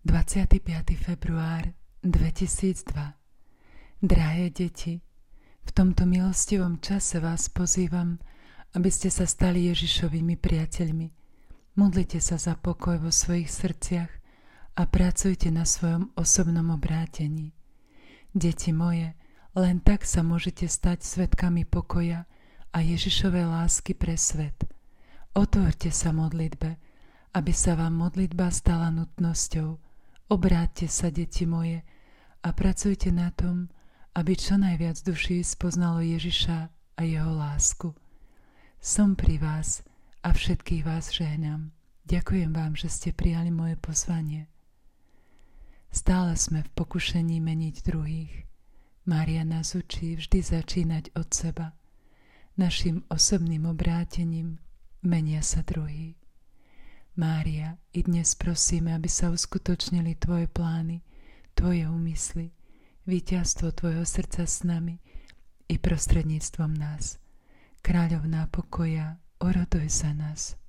25. február 2002. Drahé deti, v tomto milostivom čase vás pozývam, aby ste sa stali Ježišovými priateľmi. Modlite sa za pokoj vo svojich srdciach a pracujte na svojom osobnom obrátení. Deti moje, len tak sa môžete stať svedkami pokoja a Ježišovej lásky pre svet. Otvorte sa modlitbe, aby sa vám modlitba stala nutnosťou. Obráťte sa, deti moje, a pracujte na tom, aby čo najviac duší spoznalo Ježiša a jeho lásku. Som pri vás a všetkých vás žehnám. Ďakujem vám, že ste prijali moje pozvanie. Stále sme v pokušení meniť druhých. Mária nás učí vždy začínať od seba. Naším osobným obrátením menia sa druhí. Mária, i dnes prosíme, aby sa uskutočnili tvoje plány, tvoje úmysly, víťazstvo tvojho srdca s nami i prostredníctvom nás. Kráľovná pokoja, oroduj za nás.